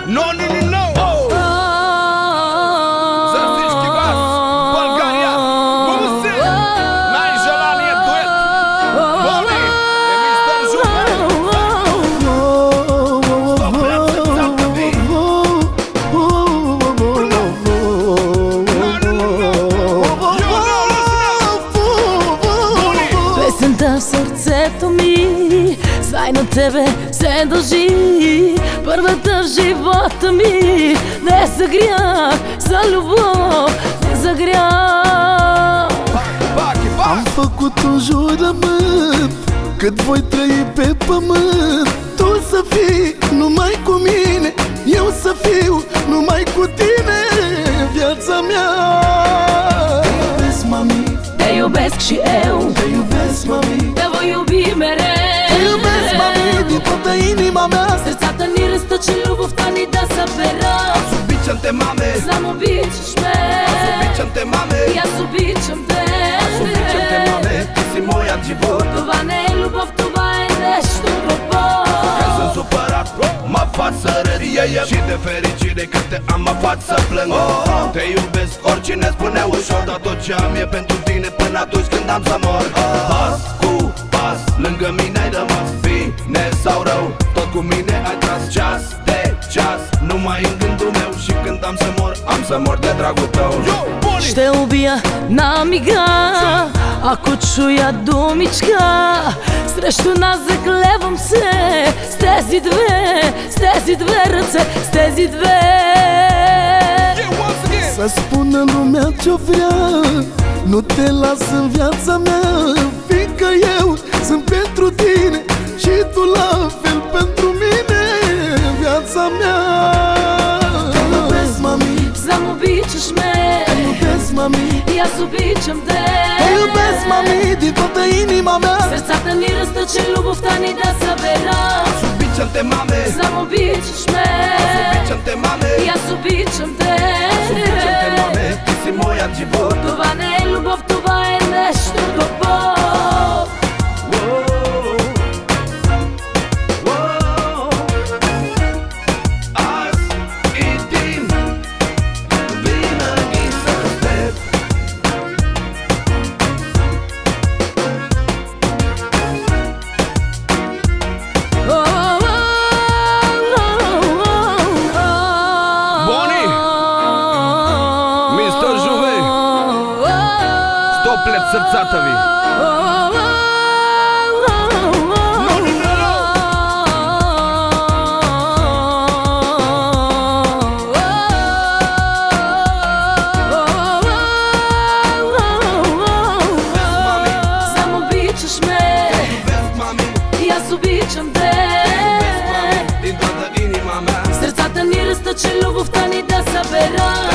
No. За всички вас, България, бумуси! Най-желаният дует Бони е мистер Жувей. Стоплят сърцата ви. Песента в сърцето ми знай на тебе се дължи. Първата в живота ми не за грях, за любов, не за грях. Am făcut un jurământ cât voi trăi pe pământ. Tu să fii numai cu mine, eu să fiu numai cu tine. Viața mea. Te iubesc, mami, Te iubesc și eu, te iubesc, mami, te voi iubi mereu. te iubesc, mami, din toată inima mea. Сърцата ни разтъчи, любовта ни да събера. Аз обичам те, маме. Знам обичаш ме. Аз обичам те, маме. И аз обичам те. Аз обичам те, маме. Ти си моят живот. Това не е любов, това е нещо друго. Când sunt supărat, mă fac să râd și de fericire când te am mă fac să plâng. Te iubesc, oricine spune ușor, dar tot ce am e pentru tine până atunci când am să mor. Pas cu pas, lângă mine ai rămas. Bine sau rău, tot cu mine ai tras. Ceas de ceas, numai în gândul meu. Și când am să mor de dragul tău. Ще убия на мига, ако чуя думичка. Срещу нас заклевам се с тези две ръце, с тези две. Să spună lumea ce-o vrea, nu te las în viața mea. Fiindcă eu sunt pentru tine și tu la fel pentru mine. Viața mea. Te iubesc, mami, Знам обичаш ме. te iubesc, mami, И аз обичам те. te iubesc, mami, din toată inima mea. Сърцата ни разтъчи, любовта ни да събера. Аз обичам те, маме. Знам обичаш ме. Аз обичам те, маме. И аз обичам те. Аз обичам те, маме. Ти си моят живот. Това не е любов, това е нещо друго. Аз и ти винаги с теб. Бони! Мистер Жувей! Стоплят сърцата ви. Знам обичаш ме. Без мами, И аз обичам те. без мами, din toată inima mea. Сърцата ни разтъчи, любовта ни да събера.